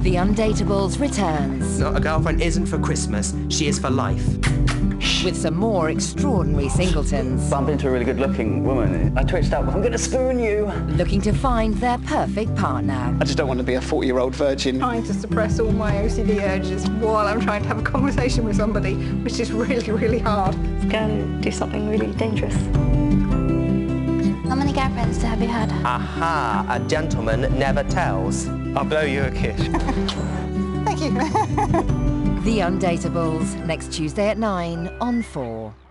The Undateables returns. No, a girlfriend isn't for Christmas, she is for life. With some more extraordinary singletons. Bumped into a really good-looking woman. I twitched up, I'm gonna spoon you. Looking to find their perfect partner. I just don't want to be a 40-year-old virgin. Trying to suppress all my OCD urges while I'm trying to have a conversation with somebody, which is really, really hard. Let's go and do something really dangerous. How many girlfriends have you had? Aha, a gentleman never tells. I'll blow you a kiss. Thank you. The Undateables, next Tuesday at 9 on 4.